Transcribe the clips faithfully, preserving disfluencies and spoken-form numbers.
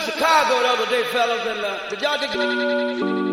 Chicago the other day, fellas, and uh, did y'all dig?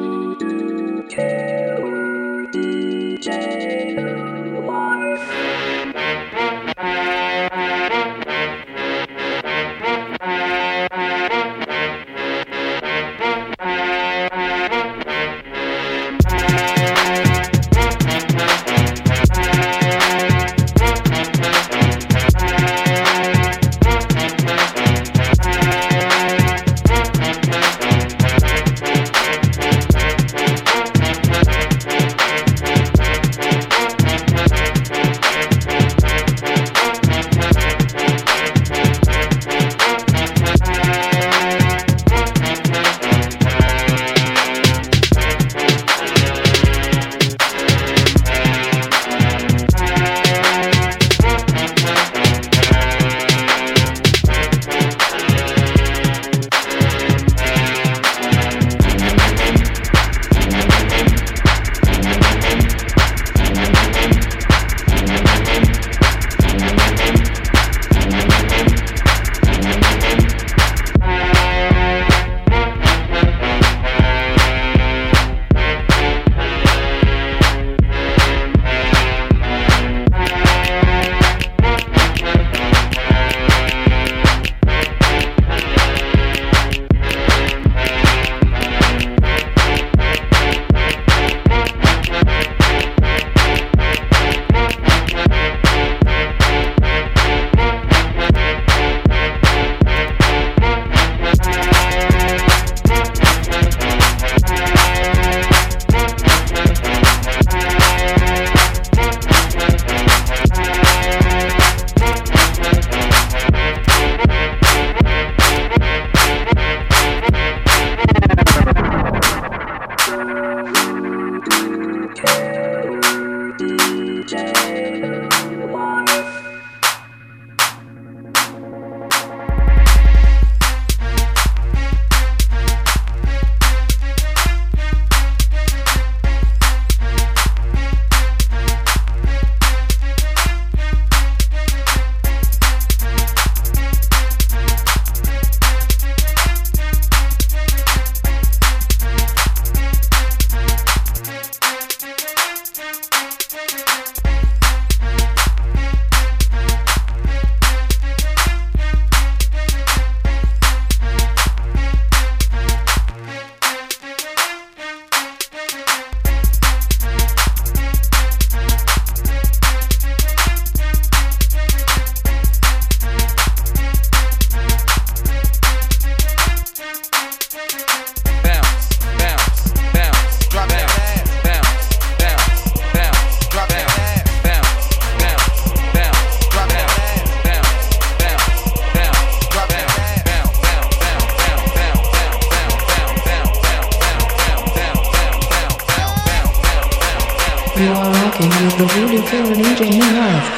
You are rocking with the Voodoo Killer D J New Life.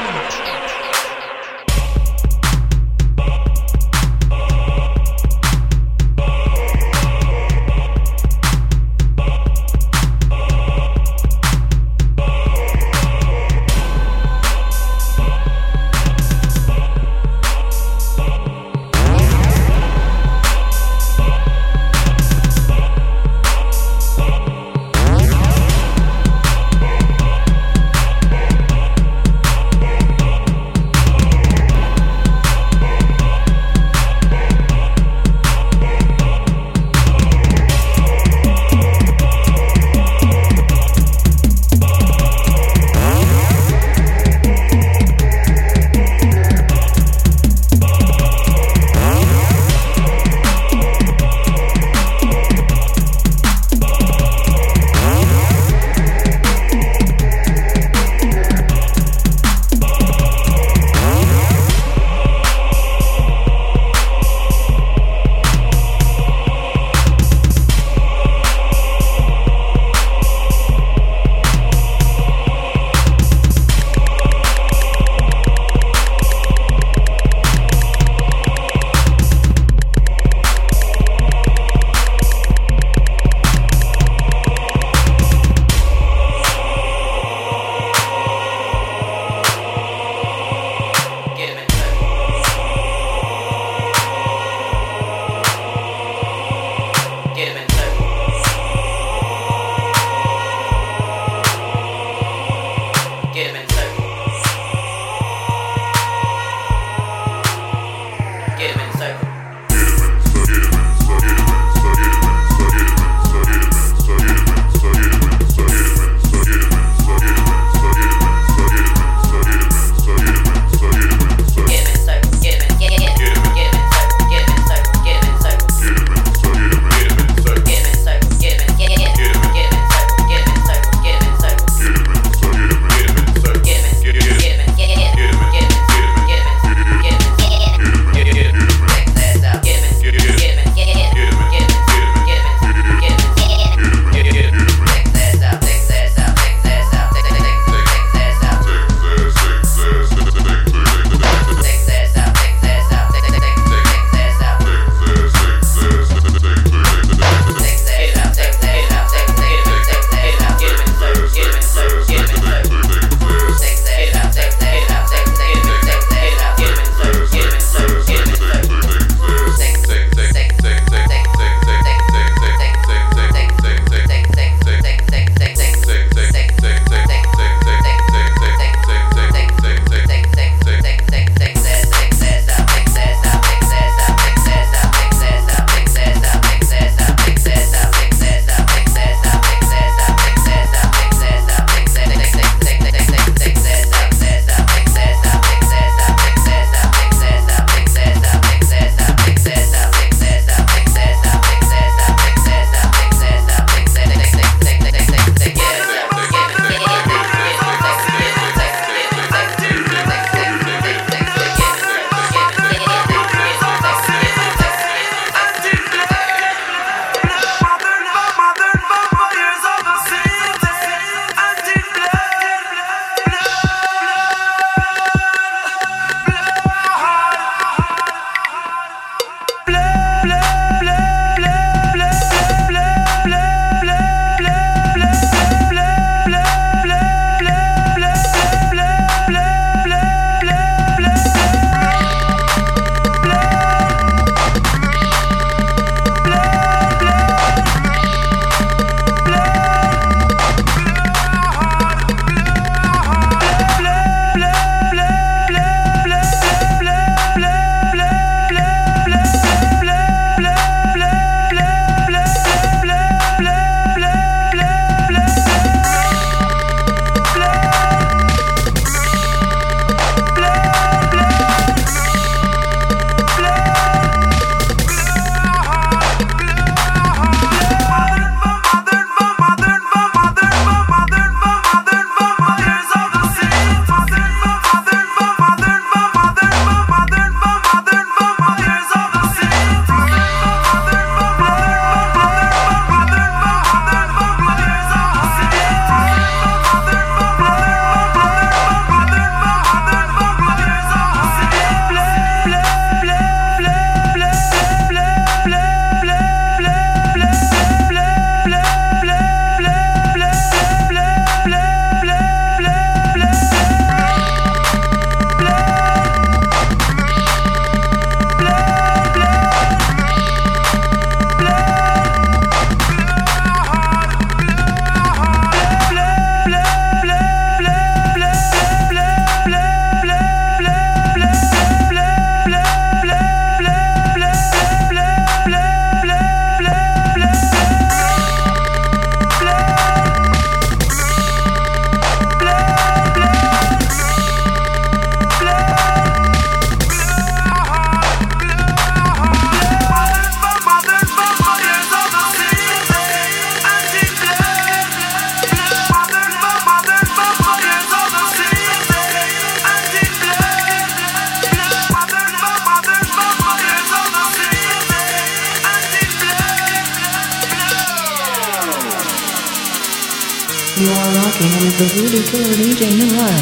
You are rocking with the Voodoo Killer D J Noir.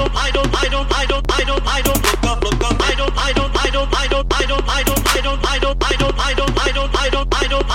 I don't, I don't, I don't, I don't, I don't, I don't, I don't, I don't, I don't, I don't, I don't,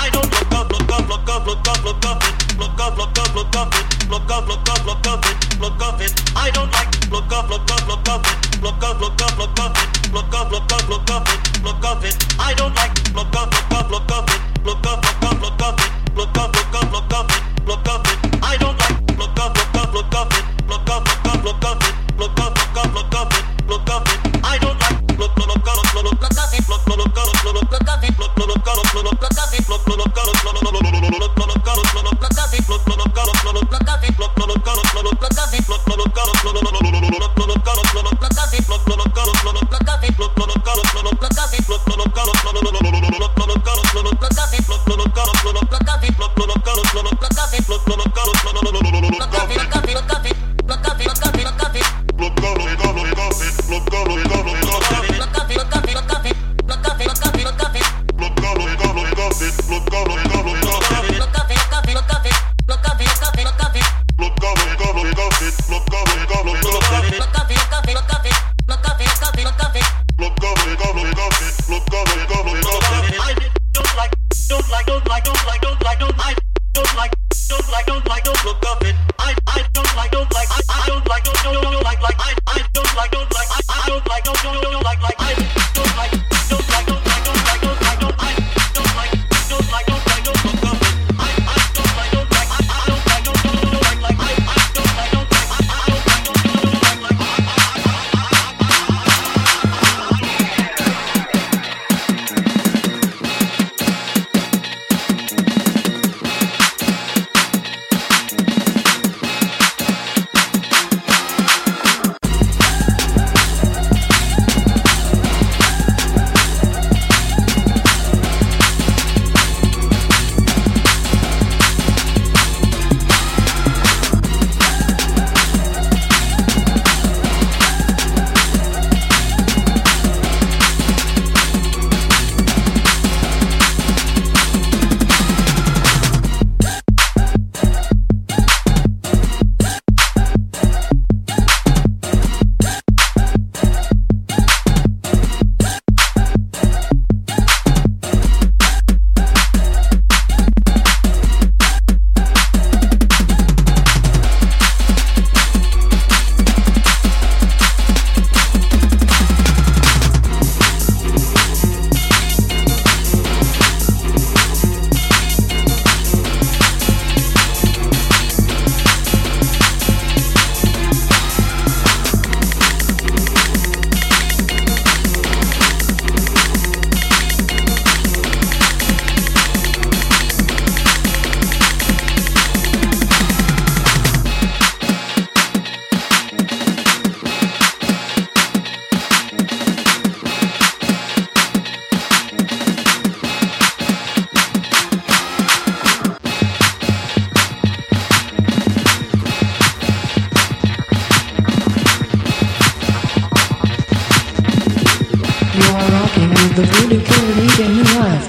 The Voodoo Killer D J New Life.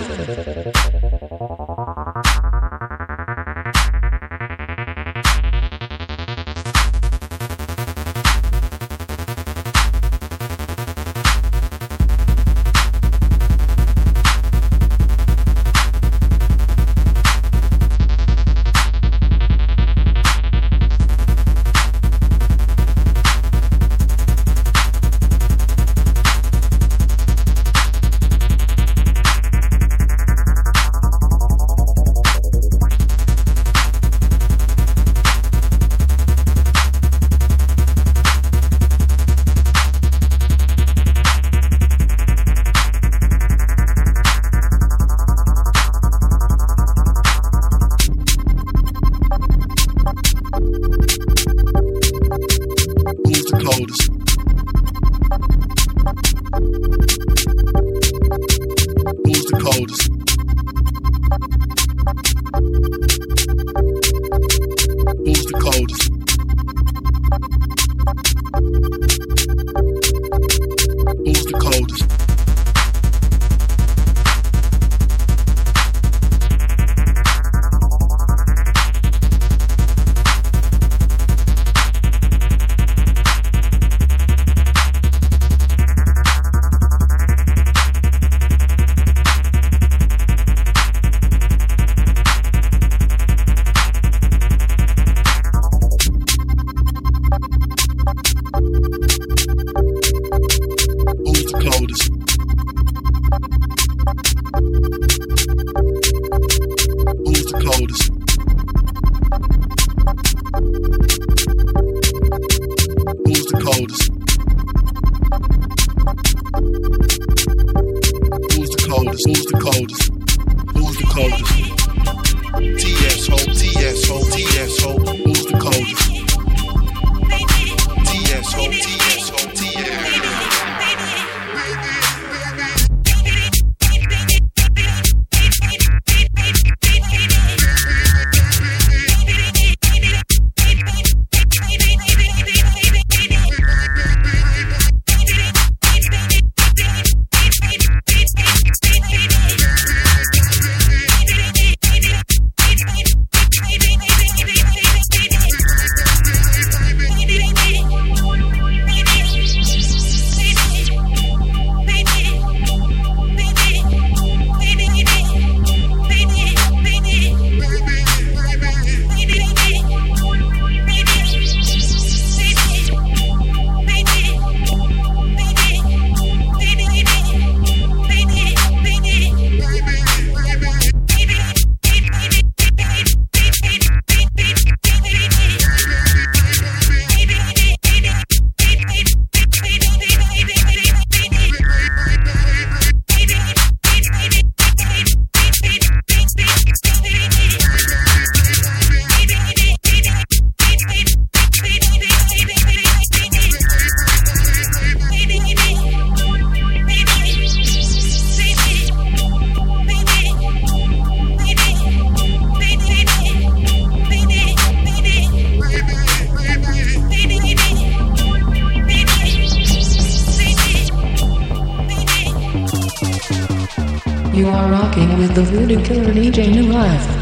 You are rocking with the Voodoo Killer D J New Live.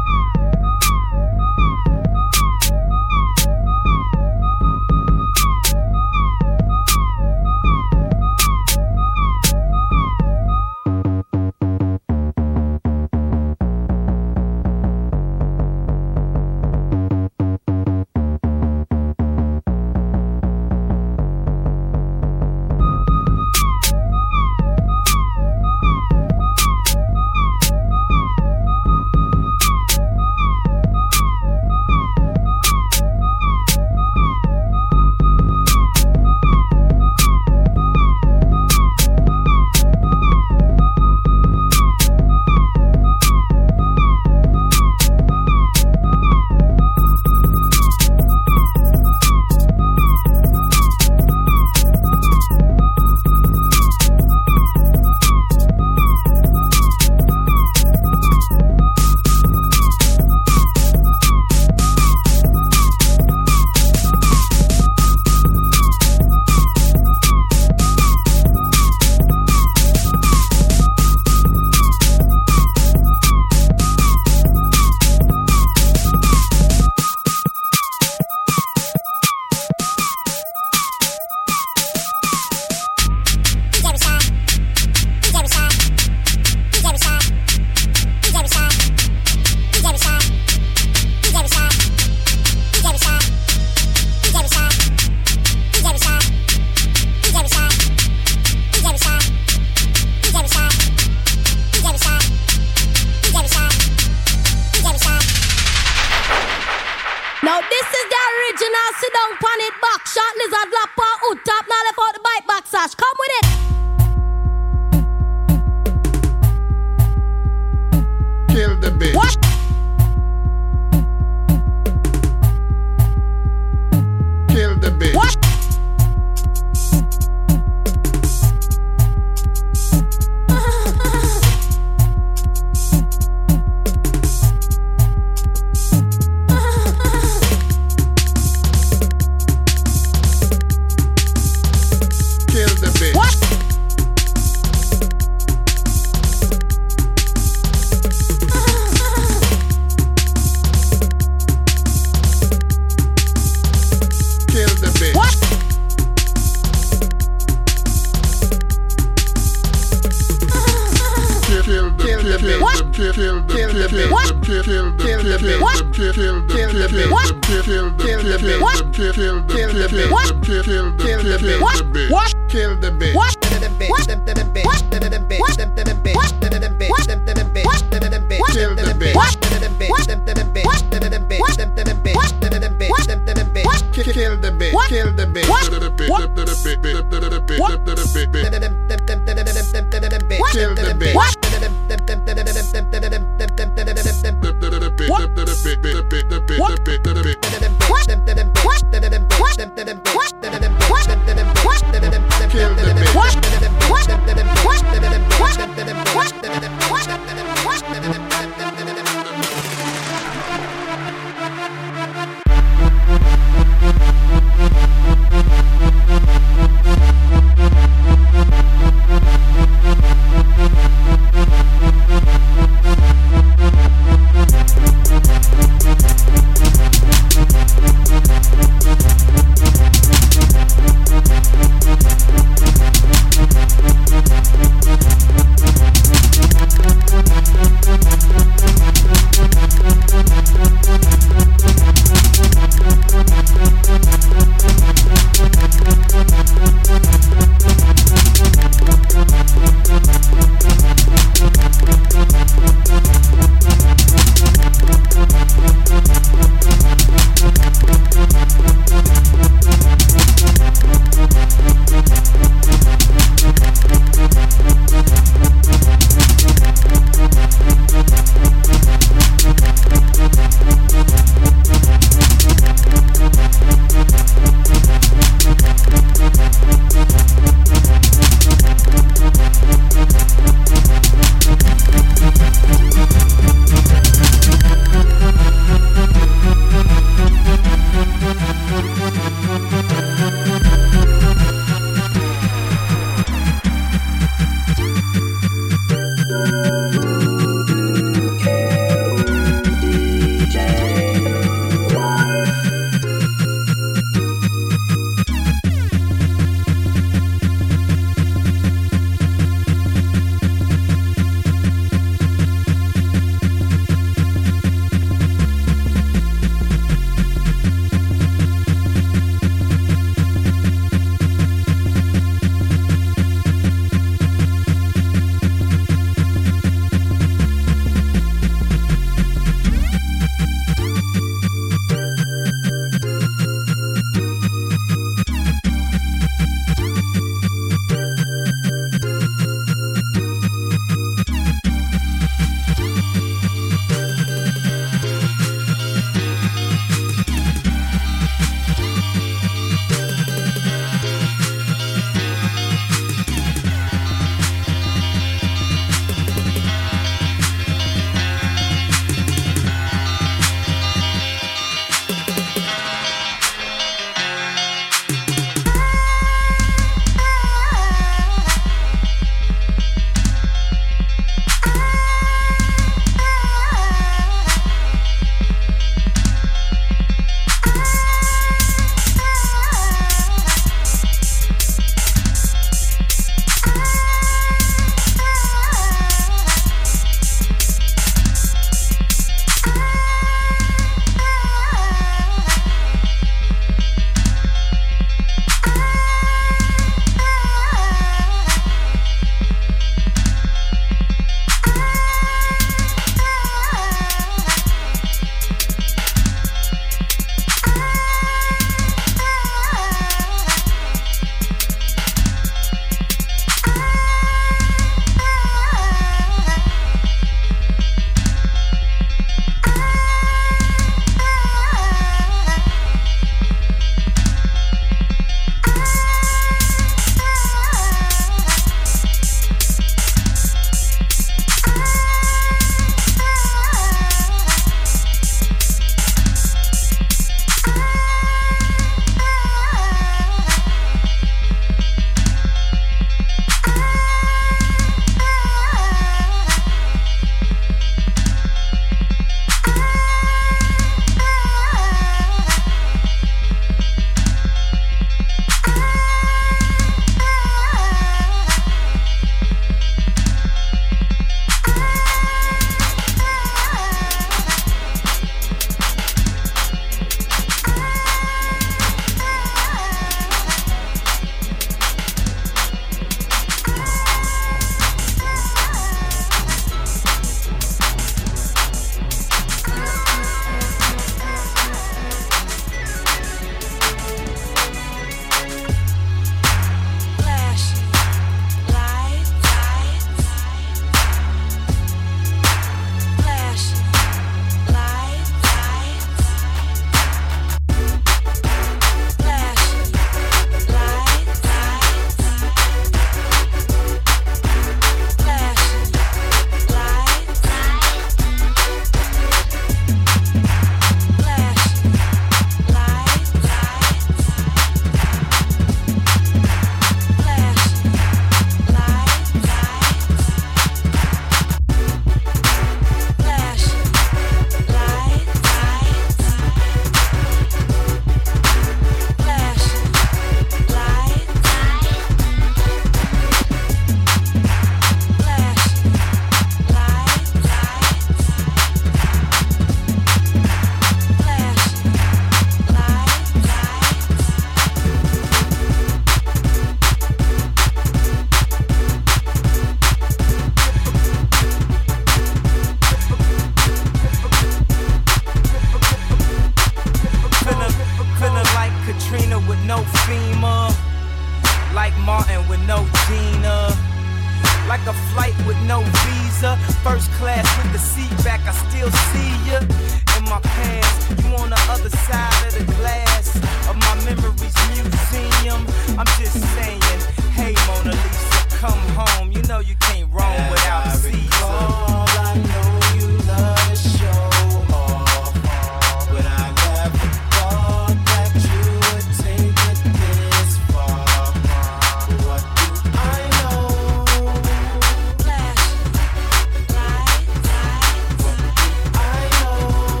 Katrina with no FEMA, like Martin with no Gina, like a flight with no visa, first class with the seat back, I still see ya in my past. You on the other side of the glass of my memories museum. I'm just saying, hey Mona Lisa, come home. You know you can't roam without Caesar. I know you love to show off, but I never thought that you would take it this far. What do I know? Flash, light, light. What do I know?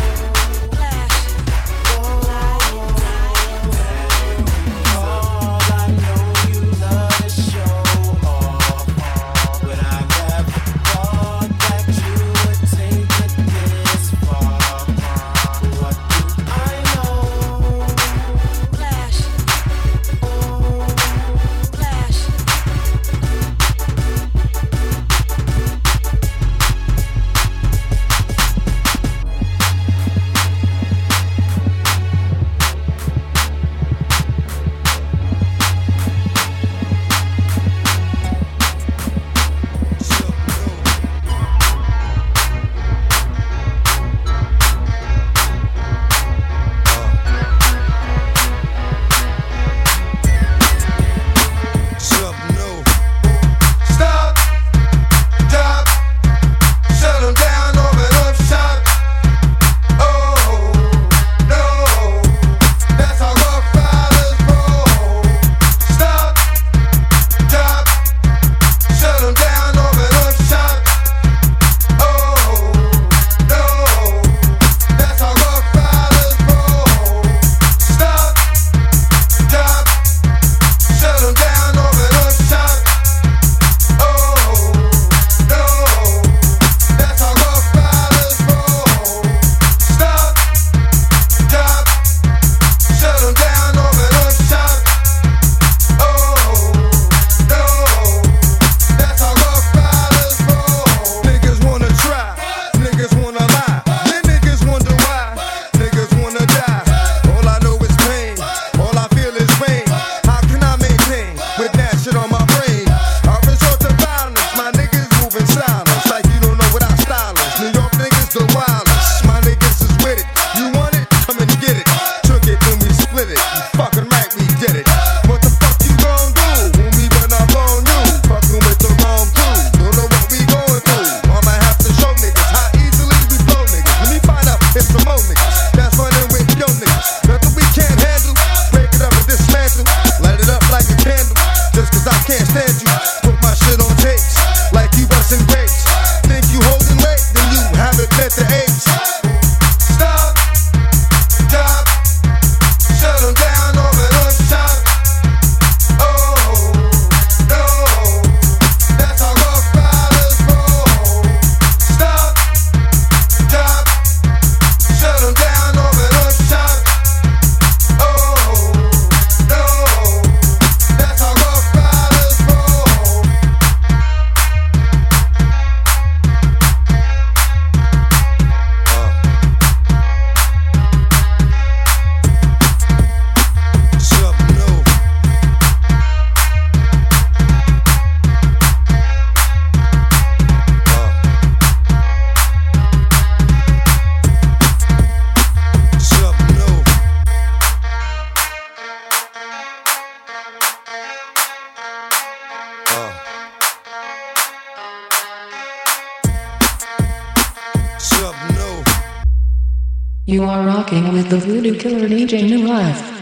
Flash, light, light. All I know you love to show off, but I never thought that you would take it this far. What do I know? Flash, flash. Something new. Stop, drop, shut 'em down, open up shop. Oh, no, that's how rough riders roll. Stop, drop, shut 'em down, open up shop. Oh, no, that's how rough riders roll. Stop, drop, shut 'em down, open up shop. Oh, no, that's how rough riders roll. Stop, drop, shut 'em down, open up shop. Oh, no, that's how rough riders roll. Niggas wanna try, niggas wanna lie, then niggas wonder why, niggas wanna die. All I know is pain, all I feel is pain. How can I maintain with that shit on my brain? I resort to violence, my niggas moving silence, like you don't know what our style is. New York niggas the wildest, my niggas is with it. You want it? Come and get it. Took it, then we split it. You fucking right, we did it. What the fuck you gon' do when we run up on you? Fucking with the wrong crew, don't know what we going through. I'ma have to show niggas how easily we blow niggas. Let me find out if some more niggas that's running with yo niggas. Nothing we can't handle, break it up and dismantle. Light it up like a candle, just cause I can't stand you. Put my shit on tapes, like you bustin' grapes. Think you holding weight, then you haven't met the apes. Stop, drop, shut 'em down, open up shop. Oh, no, that's how rough riders roll. Stop, drop, shut 'em down, open up shop. Oh, no, that's how rough riders roll. Something new. Something new. Something new. You are rocking with the Voodoo Killer D J New Live.